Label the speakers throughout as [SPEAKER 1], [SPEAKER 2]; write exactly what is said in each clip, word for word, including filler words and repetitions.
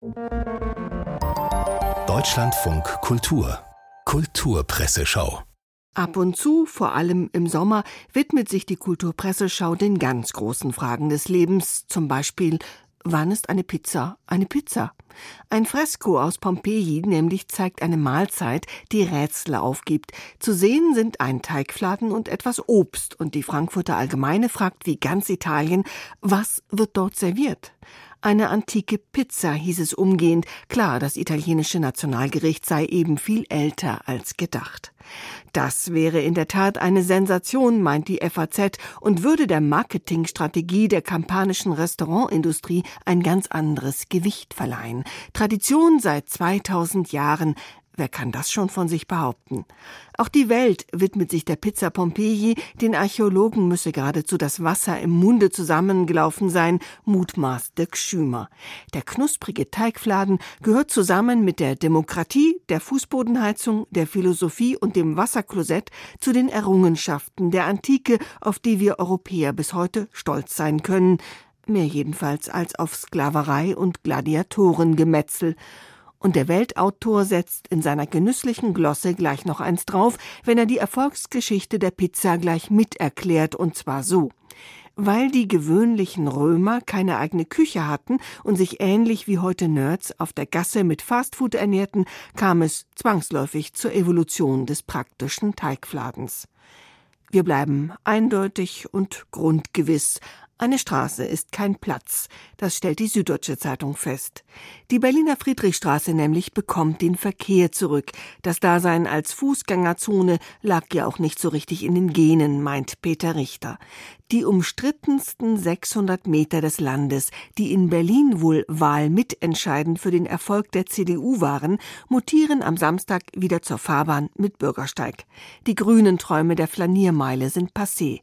[SPEAKER 1] Deutschlandfunk Kultur Kulturpresseschau.
[SPEAKER 2] Ab und zu, vor allem im Sommer, widmet sich die Kulturpresseschau den ganz großen Fragen des Lebens. Zum Beispiel, wann ist eine Pizza eine Pizza? Ein Fresko aus Pompeji nämlich zeigt eine Mahlzeit, die Rätsel aufgibt. Zu sehen sind ein Teigfladen und etwas Obst. Und die Frankfurter Allgemeine fragt wie ganz Italien, was wird dort serviert? Eine antike Pizza, hieß es umgehend. Klar, das italienische Nationalgericht sei eben viel älter als gedacht. Das wäre in der Tat eine Sensation, meint die F A Z, und würde der Marketingstrategie der kampanischen Restaurantindustrie ein ganz anderes Gewicht verleihen. Tradition seit zweitausend Jahren. Wer kann das schon von sich behaupten? Auch die Welt widmet sich der Pizza Pompeji. Den Archäologen müsse geradezu das Wasser im Munde zusammengelaufen sein, mutmaßt Dirk Schümer. Der knusprige Teigfladen gehört zusammen mit der Demokratie, der Fußbodenheizung, der Philosophie und dem Wasserklosett zu den Errungenschaften der Antike, auf die wir Europäer bis heute stolz sein können. Mehr jedenfalls als auf Sklaverei und Gladiatorengemetzel. Und der Weltautor setzt in seiner genüsslichen Glosse gleich noch eins drauf, wenn er die Erfolgsgeschichte der Pizza gleich miterklärt, und zwar so. Weil die gewöhnlichen Römer keine eigene Küche hatten und sich ähnlich wie heute Nerds auf der Gasse mit Fastfood ernährten, kam es zwangsläufig zur Evolution des praktischen Teigfladens. Wir bleiben eindeutig und grundgewiss. Eine Straße ist kein Platz, das stellt die Süddeutsche Zeitung fest. Die Berliner Friedrichstraße nämlich bekommt den Verkehr zurück. Das Dasein als Fußgängerzone lag ja auch nicht so richtig in den Genen, meint Peter Richter. Die umstrittensten sechshundert Meter des Landes, die in Berlin wohl wahlmitentscheidend für den Erfolg der C D U waren, mutieren am Samstag wieder zur Fahrbahn mit Bürgersteig. Die grünen Träume der Flaniermeile sind passé.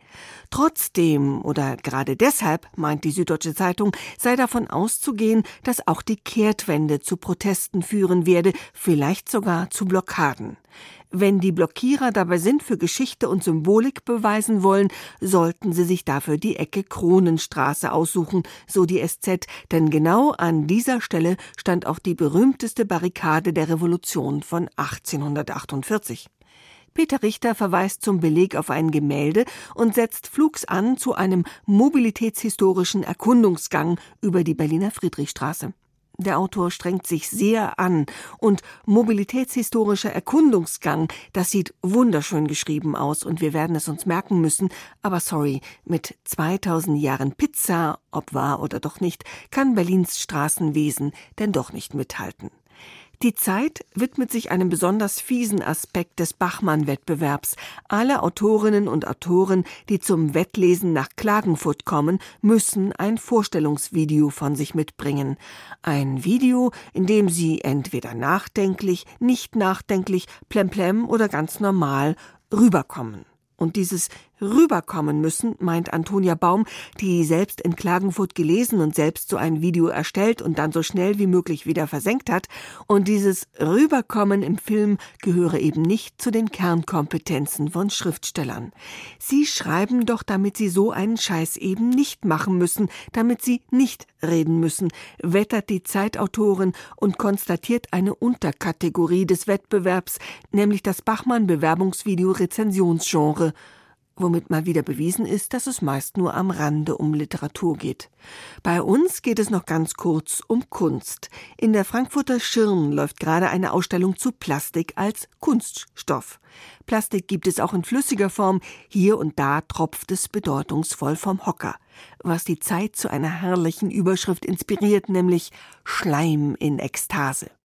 [SPEAKER 2] Trotzdem oder gerade deshalb, meint die Süddeutsche Zeitung, sei davon auszugehen, dass auch die Kehrtwende zu Protesten führen werde, vielleicht sogar zu Blockaden. Wenn die Blockierer dabei sind, für Geschichte und Symbolik beweisen wollen, sollten sie sich dafür die Ecke Kronenstraße aussuchen, so die S Z, denn genau an dieser Stelle stand auch die berühmteste Barrikade der Revolution von achtzehnhundertachtundvierzig. Peter Richter verweist zum Beleg auf ein Gemälde und setzt flugs an zu einem mobilitätshistorischen Erkundungsgang über die Berliner Friedrichstraße. Der Autor strengt sich sehr an und mobilitätshistorischer Erkundungsgang, das sieht wunderschön geschrieben aus und wir werden es uns merken müssen, aber sorry, mit zweitausend Jahren Pizza, ob wahr oder doch nicht, kann Berlins Straßenwesen denn doch nicht mithalten. Die Zeit widmet sich einem besonders fiesen Aspekt des Bachmann-Wettbewerbs. Alle Autorinnen und Autoren, die zum Wettlesen nach Klagenfurt kommen, müssen ein Vorstellungsvideo von sich mitbringen. Ein Video, in dem sie entweder nachdenklich, nicht nachdenklich, plemplem oder ganz normal rüberkommen. Und dieses Rüberkommen müssen, meint Antonia Baum, die selbst in Klagenfurt gelesen und selbst so ein Video erstellt und dann so schnell wie möglich wieder versenkt hat. Und dieses Rüberkommen im Film gehöre eben nicht zu den Kernkompetenzen von Schriftstellern. Sie schreiben doch, damit sie so einen Scheiß eben nicht machen müssen, damit sie nicht reden müssen, wettert die Zeitautorin und konstatiert eine Unterkategorie des Wettbewerbs, nämlich das Bachmann-Bewerbungsvideo-Rezensionsgenre, womit mal wieder bewiesen ist, dass es meist nur am Rande um Literatur geht. Bei uns geht es noch ganz kurz um Kunst. In der Frankfurter Schirn läuft gerade eine Ausstellung zu Plastik als Kunststoff. Plastik gibt es auch in flüssiger Form, hier und da tropft es bedeutungsvoll vom Hocker. Was die Zeit zu einer herrlichen Überschrift inspiriert, nämlich Schleim in Ekstase.